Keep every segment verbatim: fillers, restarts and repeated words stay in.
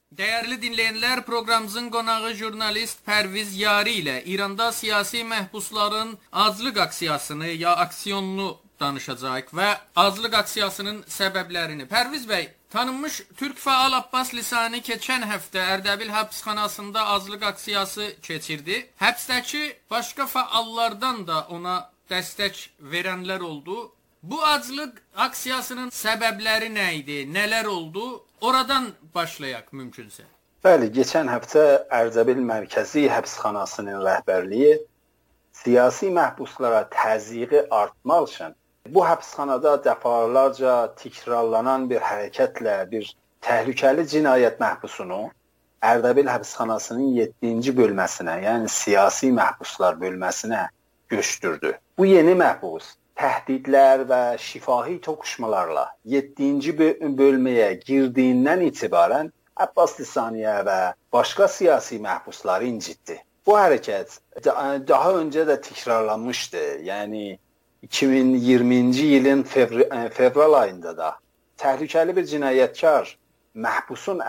Değerli dinleyenler, programımızın qonağı jurnalist Pərviz Yari ilə İranda siyasi məhbusların azlıq aksiyasını ya aksiyonunu danışacağıq və azlıq aksiyasının səbəblərini. Pərviz bəy, tanınmış Türk faal Abbas Lisani keçən həftə Ərdəbil həbsxanasında azlıq aksiyası keçirdi. Həbsdəki başqa faallardan da ona dəstək verənlər oldu. Bu azlıq aksiyasının səbəbləri nə idi, nələr oldu? Oradan başlayaq mümkünsə. Bəli, keçən həftə Ərdəbil Mərkəzi Həbsxanasının rəhbərliyi siyasi məhbuslara təzyiqi artmaq üçün bu həbsxanada dəfalarca təkrarlanan bir hərəkətlə bir təhlükəli cinayət məhbusunu Ərdəbil Həbsxanasının yeddinci bölməsinə, yəni siyasi məhbuslar bölməsinə götürdü. Bu yeni məhbus təhdidlər və şifahi toqquşmalarla yeddinci bölməyə girdiyindən itibarən Abbas Lisaniyə və başqa siyasi məhbusları incitdi. Bu hərəkət daha öncə də təkrarlanmışdı. Yəni iki min iyirminci ilin fevral ayında da təhlükəli bir cinayətkar məhbusun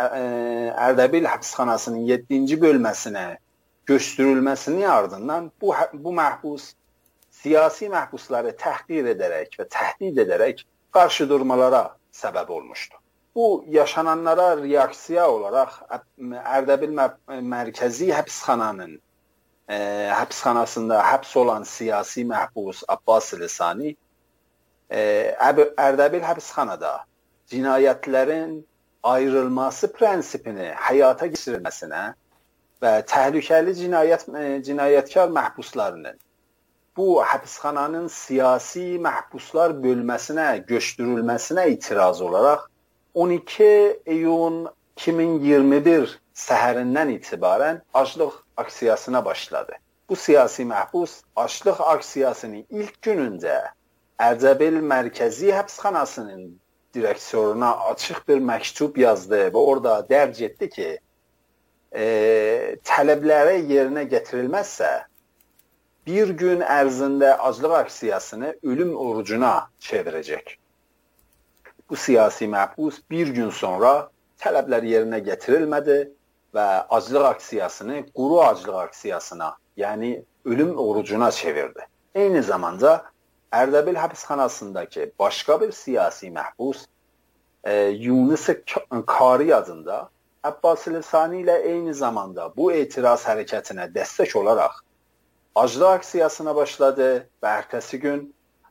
Ərdəbil həbsxanasının yeddinci bölməsinə götürülməsinin ardından bu, bu məhbus siyasi məhbusları təhqir edərək və təhdid edərək qarşı durmalara səbəb olmuşdu. Bu yaşananlara reaksiya olaraq Ərdəbil Mərkəzi Həbsxananın e, həbsxanasında həbs olan siyasi məhbus Abbas Lisani e, Ərdəbil həbsxanada cinayətlərin ayrılması prensipini həyata keçirilməsinə və təhlükəli cinayət cinayətkar məhbuslarının bu həbsxananın siyasi məhbuslar bölməsinə götürülməsinə itiraz olaraq on iki iyun iki min iyirmi bir səhərindən etibarən aclıq aksiyasına başladı. Bu siyasi məhbus aclıq aksiyasının ilk günündə Ərdəbil Mərkəzi Həbsxanasının direktoruna açıq bir məktub yazdı və orada dərc etdi ki, e, tələblərə yerinə gətirilməzsə bir gün ərzində aclıq aksiyasını ölüm orucuna çevirəcək. Bu siyasi məhbus bir gün sonra tələblər yerinə gətirilmədi və aclıq aksiyasını quru aclıq aksiyasına, yəni ölüm orucuna çevirdi. Eyni zamanda Ərdəbil həbsxanasındakı başqa bir siyasi məhbus e, Yunus Kari adında Abbas Lisani ilə eyni zamanda bu etiraz hərəkətinə dəstək olaraq aclıq aksiyasına başladı və ertəsi gün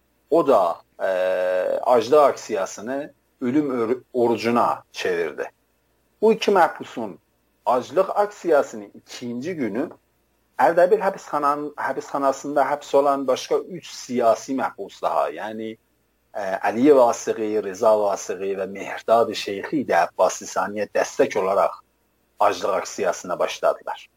o da e, aclıq aksiyasını ölüm orucuna çevirdi. Bu iki məhbusun aclıq aksiyasının ikinci günü Ərdəbil həbsxanasında həbs olan başqa üç siyasi məhbus daha, yəni e, Əliyə Vasiqi, Rıza Vasiqi və Mehdad Şeyxi də Abbas Lisaniyə dəstək olaraq aclıq aksiyasına başladılar.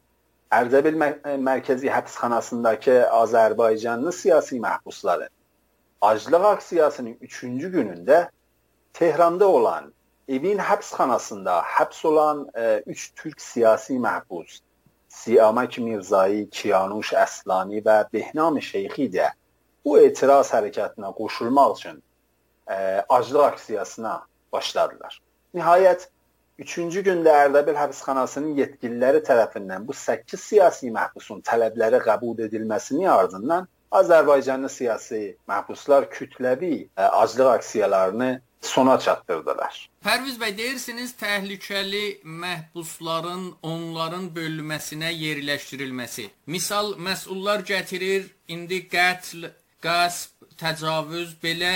Ərdəbil Mərkəzi Həbsxanasındakı Azərbaycanlı siyasi məhbusların aclıq aksiyasının üçüncü günündə Tehranda olan Evin həbsxanasında həbs olan e, üç Türk siyasi məhbus Siyamak Mirzai, Kiyanuş Əslani və Behnam Şeyxi də bu etiraz hərəkətinə qoşulmaq üçün e, aclıq aksiyasına başladılar. Nihayət üçüncü gündə Ərdəbil həbsxanasının yetkililəri tərəfindən bu səkkiz siyasi məhbusun tələbləri qəbul edilməsinin ardından Azərbaycanlı siyasi məhbuslar kütləvi e, aclıq aksiyalarını sona çatdırdılar. Pərviz bəy, deyirsiniz təhlükəli məhbusların onların bölməsinə yerləşdirilməsi. Misal, məsullar gətirir, indi qətl, qəsb, təcavüz, belə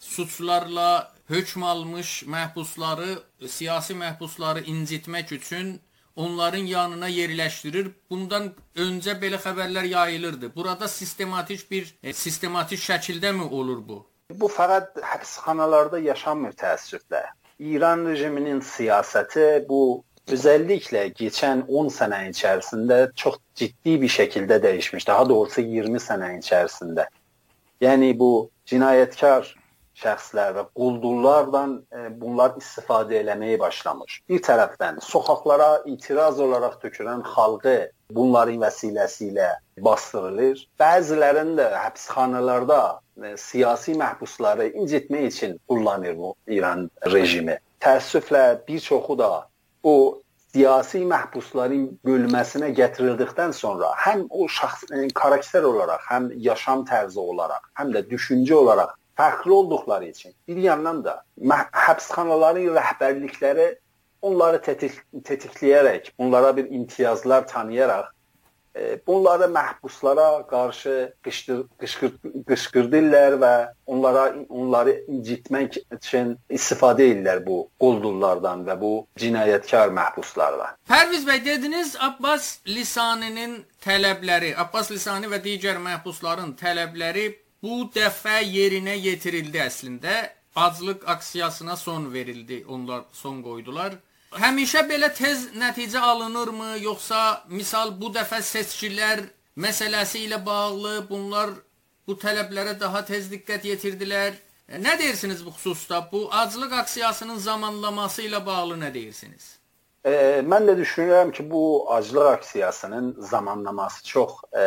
suçlarla hökm almış məhbusları, siyasi məhbusları incitmək üçün onların yanına yerləşdirir. Bundan öncə belə xəbərlər yayılırdı. Burada sistematik bir, e, sistematik şəkildə mi olur bu? Bu fəqət həbsxanalarda yaşanmır təəssüflə. İran rejiminin siyasəti bu özəlliklə keçən on sənə içərisində çox ciddi bir şəkildə dəyişmiş. Daha doğrusu iyirmi sənə içərisində. Yəni bu cinayətkar şəxslər və quldurlardan e, bunlar istifadə eləməyə başlamış. Bir tərəfdən sokaqlara itiraz olaraq tökülən xalqı bunların vəsiləsi bastırılır. Bəzilərində həbsxanalarda e, siyasi məhbusları incitmək üçün kullanır bu İran rejimi. Təəssüflə bir çoxu da o siyasi məhbusların bölməsinə gətirildikdən sonra həm o şəxs karakter olaraq, həm yaşam tərzi olaraq, həm də düşüncə olaraq fərqli olduqları için bir yandan da həbsxanaların rəhbərlikləri onları tetik, tetikləyərək, onlara bir imtiyazlar tanıyaraq bunları məhbuslara qarşı qışqır, qışqır, qışqırdılar və onlara onları incitmək üçün istifadə edirlər bu quldurlardan və bu cinayətkar məhbuslardan. Pərviz bəy, dediniz Abbas Lisaninin tələbləri, Abbas Lisani və digər məhbusların tələbləri bu dəfə yerinə yetirildi əslində. Aclıq aksiyasına son verildi, onlar son qoydular. Həmişə belə tez nəticə alınırmı, yoxsa misal bu dəfə seçkilər məsələsi ilə bağlı bunlar bu tələblərə daha tez diqqət yetirdilər? Nə deyirsiniz bu xüsusda? Bu aclıq aksiyasının zamanlaması ilə bağlı nə deyirsiniz? E, mən də düşünürəm ki, bu aclıq aksiyasının zamanlaması çox e,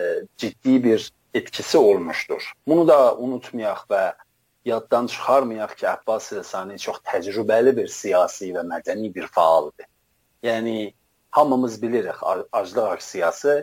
ciddi bir etkisi olmuşdur. Bunu da unutmayaq və yaddan çıxarmayaq ki, Abbas Lisani çox təcrübəli bir siyasi və mədəni bir faaldır. Yəni, hamımız bilirik, aclıq aksiyası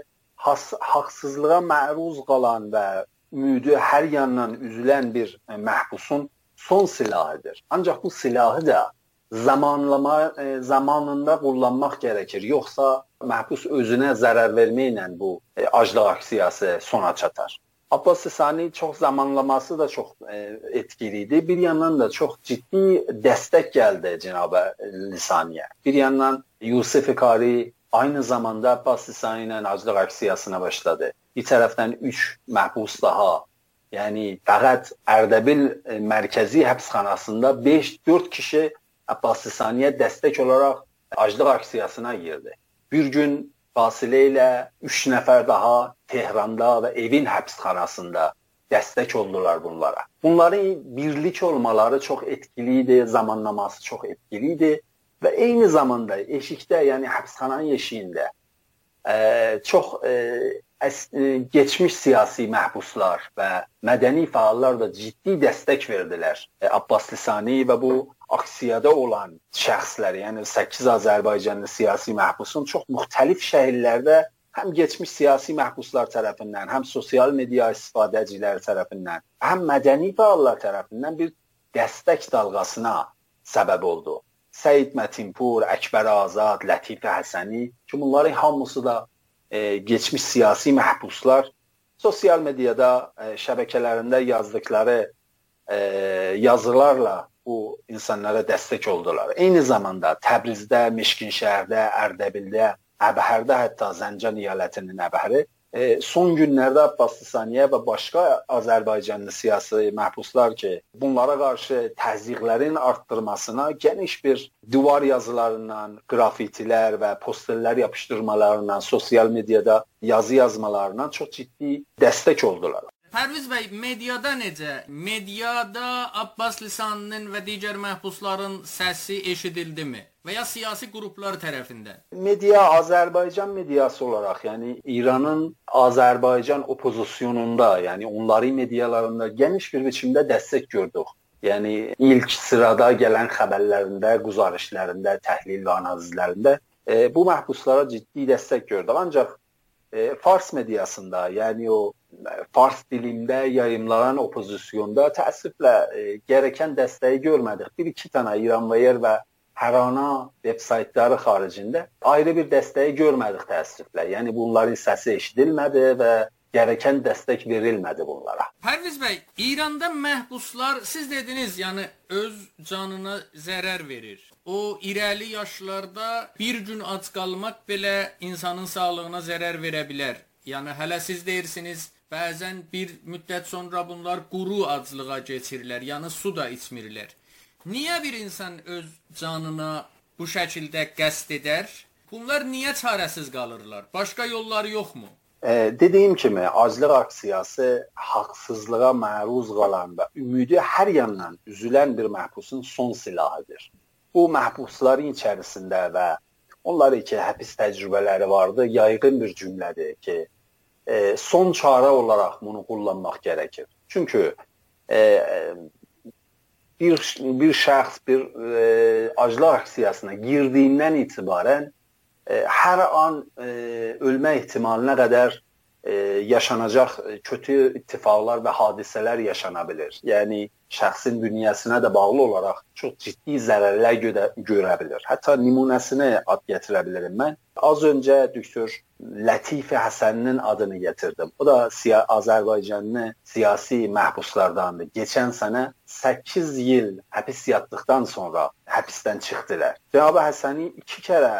haqsızlığa məruz qalan və ümidi hər yandan üzülən bir məhbusun son silahıdır. Ancaq bu silahı da zamanlama, zamanında kullanmaq gərəkir. Yoxsa məhbus özünə zərər verməklə bu aclıq aksiyası sona çatar. Abbas Lisani çox zamanlaması da çox e, etkiliydi. Bir yandan da çox ciddi dəstək gəldi Cənab-ı Lisaniyə. Bir yandan Yusif Qari aynı zamanda Abbas Lisani ilə aclıq aksiyasına başladı. Bir tərəfdən üç məhbus daha, yəni fəqət Ərdəbil e, mərkəzi həbsxanasında beş dörd kişi Abbas Lisaniyə dəstək olaraq aclıq aksiyasına girdi. Bir gün fasilə ilə üç nəfər daha Tehranda və evin həbsxanasında dəstək oldular bunlara. Bunların birlik olmaları çox etkiliydi, zamanlaması çox etkiliydi və eyni zamanda eşikdə, yəni həbsxananın eşiyində e, çox e, əs, e, geçmiş siyasi məhbuslar və mədəni fəallar da ciddi dəstək verdilər e, Abbas Lisani və bu aksiyada olan şəxslər, yəni səkkiz Azərbaycanlı siyasi məhbusun çox müxtəlif şəhərlərdə həm geçmiş siyasi məhbuslar tərəfindən, həm sosial media istifadəciləri tərəfindən, həm mədəni fəallar tərəfindən bir dəstək dalğasına səbəb oldu. Səid Mətinpur, Əkbər Azad, Lətifə Həsəni ki, bunların hamısı da e, geçmiş siyasi məhbuslar sosial mediada e, şəbəkələrində yazdıkları e, yazılarla bu insanlara dəstək oldular. Eyni zamanda Təbrizdə, Meşkinşəhərdə, Ərdəbildə, Əbhərdə, hətta Zəncan əyalətinin Əbhəri e, son günlərdə Abbas Lisaniyə və başqa Azərbaycanlı siyasi məhbuslar ki, bunlara qarşı təzyiqlərin artdırmasına geniş bir divar yazılarından, qrafitilər və posterlər yapışdırmalarından, sosial mediada yazı yazmalarından çox ciddi dəstək oldular. Pərviz bəy, mediada necə? Mediada Abbas Lisaninin və digər məhbusların səsi eşidildimi? Və ya siyasi qruplar tərəfindən? Media, Azərbaycan mediası olaraq, yəni İranın Azərbaycan opozisyonunda, yəni onların medialarında geniş bir biçimdə dəstək gördük. Yəni ilk sırada gələn xəbərlərində, quzarışlarında, təhlil və analizlərində e, bu məhbuslara ciddi dəstək gördük. Ancaq e, Fars mediasında, yəni o Fars dilində yayımlanan opozisyonda təəssüflə e, gərəkən dəstəyi görmədik. Bir-iki dənə İranvayər və Hərana veb-saytları xaricində ayrı bir dəstəyi görmədik təəssüflə. Yəni bunların səsi eşidilmədi və gərəkən dəstək verilmədi bunlara. Pərviz bəy, İranda məhbuslar, siz dediniz, yəni öz canına zərər verir. O irəli yaşlarda bir gün ac qalmaq belə insanın sağlığına zərər verə bilər. Yəni hələ siz deyirsiniz, bəzən bir müddət sonra bunlar quru aclığa keçirlər, yəni su da içmirlər. Niyə bir insan öz canına bu şəkildə qəsd edər? Bunlar niyə çarəsiz qalırlar? Başqa yolları yoxmu? E, dediyim kimi, aclıq aksiyası haqsızlığa məruz qalan və ümidi hər yandan üzülən bir məhbusun son silahıdır. Bu məhbusların içərisində və onların ki, həbs təcrübələri vardı, yayğın bir cümlədir ki, e, son çarə olaraq bunu kullanmaq gərəkir. Çünki e, bir bir şəxs bir e, aclıq aksiyasına girdiyindən itibarən e, hər an e, ölmə ehtimalinə qədər e, yaşanacaq kötü ittifaqlar və hadisələr yaşana bilər. Yəni şəxsin bünyəsinə də bağlı olaraq çox ciddi zərərlər görə, görə bilər. Hətta nümunəsini ad gətirə bilərəm mən. Az öncə doktor Lətif Həsəninin adını gətirdim. O da siya Azərbaycanlı siyasi məhbuslardandır. Keçən sənə səkkiz il həbs yatdıqdan sonra həbsdən çıxdılar. Cənab Həsəni iki kərə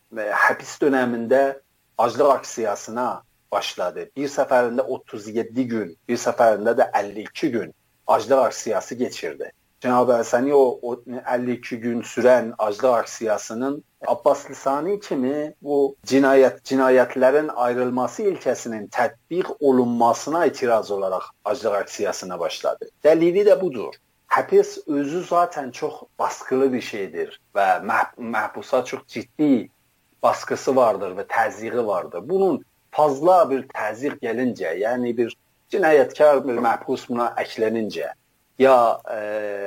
həbs dönəmində aclıq aksiyasına başladı. Bir səfərində otuz yeddi gün, bir səfərində də əlli iki gün aclıq aksiyası geçirdi. Cənab Həsəni o, o əlli iki gün sürən aclıq aksiyasının Abbas Lisani kimi bu cinayət cinayətlərin ayrılması ilkəsinin tətbiq olunmasına etiraz olaraq aclıq aksiyasına başladı. Dəlili də budur. Həbs özü zaten çox baskılı bir şeydir və məh məhbusa çox ciddi baskısı vardır və təzyiqi vardır. Bunun fazla bir təzyiq gəlincə, yəni bir cinayətkar bir məhbus buna əklənincə ya e,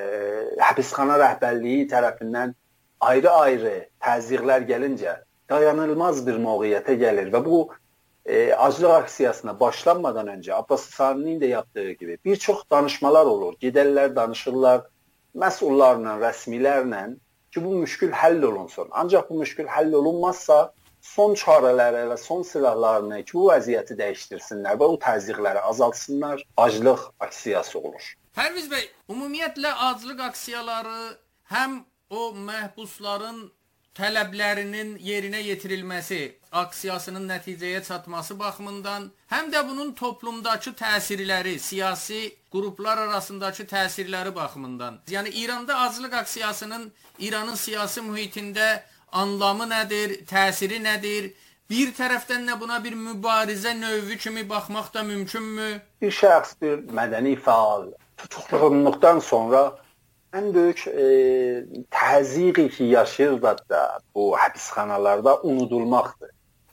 həbsxana rəhbərliyi tərəfindən ayrı-ayrı təzyiqlər gəlincə dayanılmaz bir mövqeyiyyətə gəlir və bu e, aclıq aksiyasına başlanmadan öncə Abbas Lisaninin də yaptığı gibi bir çox danışmalar olur. Gedərlər, danışırlar məsullarla, rəsmilərlə ki, bu müşkül həll olunsun. Ancaq bu müşkül həll olunmazsa son çarələri və son silahlarını ki, bu vəziyyəti dəyişdirsinlər və o təzyiqləri azaltsınlar, aclıq aksiyası olur. Pərviz bəy, ümumiyyətlə aclıq aksiyaları həm o məhbusların tələblərinin yerinə yetirilməsi, aksiyasının nəticəyə çatması baxımından, həm də bunun toplumdakı təsirləri, siyasi qruplar arasındakı təsirləri baxımından. Yəni İranda aclıq aksiyasının İranın siyasi mühitində anlamı nədir, təsiri nədir? Bir tərəfdən də buna bir mübarizə növü kimi baxmaq da mümkünmü? Bir şəxs, bir mədəni fəal tutuqlandıqdan sonra ən böyük e, təzyiqi ki yaşayır da bu həbsxanalarda unudulmaqdır.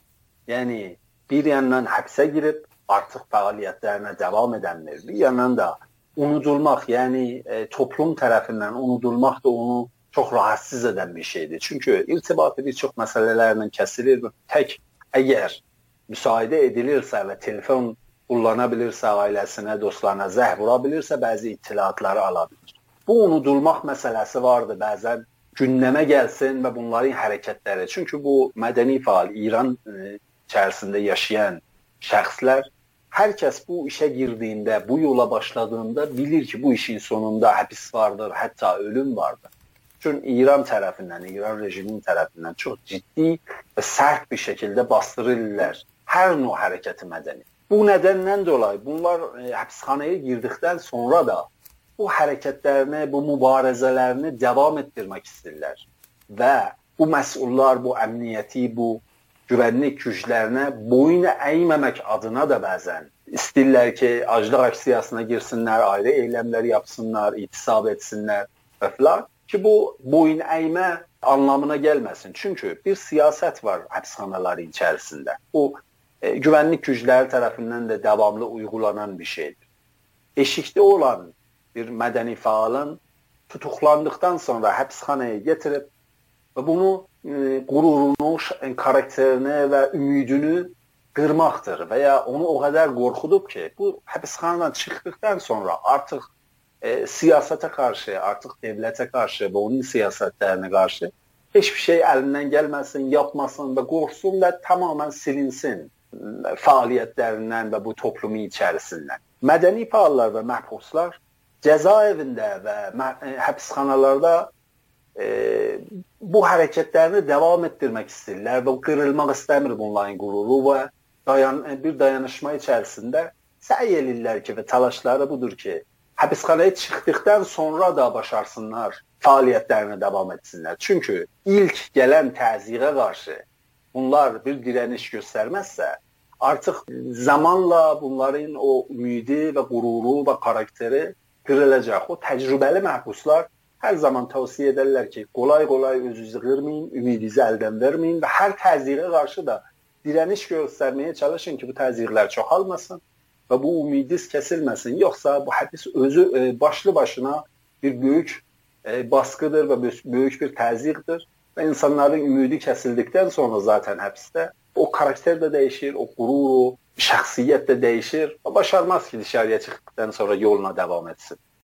Yəni bir yandan həbsə girib artıq fəaliyyətlərinə davam edənlər, bir yandan da unudulmaq, yəni e, toplum tərəfindən unudulmaq da onu çox rahatsız edən bir şeydir. Çünki irtibatı bir çox məsələlərlə kəsilir və tək əgər müsahidə edilirsə və telefon kullana bilirsə, ailəsinə, dostlarına zəh vura bilirsə, bəzi ittilatları ala bilir. Bu unudulmaq məsələsi vardı, bəzən gündəmə gəlsin və bunların hərəkətləri. Çünki bu mədəni faal, İran içərisində yaşayan şəxslər, hər kəs bu işə girdiyində, bu yola başladığında bilir ki, bu işin sonunda həbs vardır, hətta ölüm vardır. Çünki İran tərəfindən, İran rejiminin tərəfindən çox ciddi və sərt bir şəkildə bastırırlar hər növ hərəkəti mədəni. Bu nədəndən dolayı bunlar e, həbsxanaya girdikdən sonra da bu hərəkətlərini, bu mübarizələrini davam etdirmək istəyirlər. Və bu məsullar, bu əmniyyəti, bu güvənlik güclərinə boyun əyməmək adına da bəzən istəyirlər ki, aclıq aksiyasına girsinlər, ayrı eyləmlər yapsınlar, itisab etsinlər və filan ki, bu boyun əymə anlamına gəlməsin. Çünki bir siyasət var həbsxanaların içərisində. Bu E, güvənlik gücləri tərəfindən də davamlı uygulanan bir şeydir. Eşikdə olan bir mədəni fəalın tutuqlandıqdan sonra həbsxanaya getirib və bunu e, qururunu, karakterini və ümidini qırmaqdır və ya onu o qədər qorxudub ki, bu həbsxanadan çıxdıqdan sonra artıq e, siyasətə qarşı, artıq devlətə qarşı və onun siyasətlərinə qarşı heç bir şey əlindən gəlməsin, yapmasın və qorxsun və tamamən silinsin fəaliyyətlərindən və bu toplumun içərisindən. Mədəni fəallar və məhbuslar cəzaevində və həbsxanalarda e, bu hərəkətlərini davam etdirmək istəyirlər və qırılmaq istəmir bunların qüruru və dayan, bir dayanışma içərisində səy edirlər ki və təlaşları budur ki, həbsxanaya çıxdıqdan sonra da başarsınlar, fəaliyyətlərini davam etsinlər. Çünki ilk gələn təzyiqə qarşı bunlar bir direniş göstərməzsə, artıq zamanla bunların o ümidi və qüruru və karakteri qırılacaq. O təcrübəli məhbuslar hər zaman tavsiyə edirlər ki, qolay-qolay özünüzü qırmayın, ümidinizi əldən verməyin və hər təzyiqə qarşı da direniş göstərməyə çalışın ki, bu təzyiqlər çoxalmasın və bu ümidiniz kəsilməsin. Yoxsa bu həbs özü e, başlı başına bir böyük e, baskıdır ve büyük bir təzyiqdir. Ve insanların ümidi kesildikten sonra zaten hapiste o karakter de değişir, o gurur, o şəxsiyyət de değişir. O başarmaz ki dışarıya çıktıktan sonra yoluna devam etsin.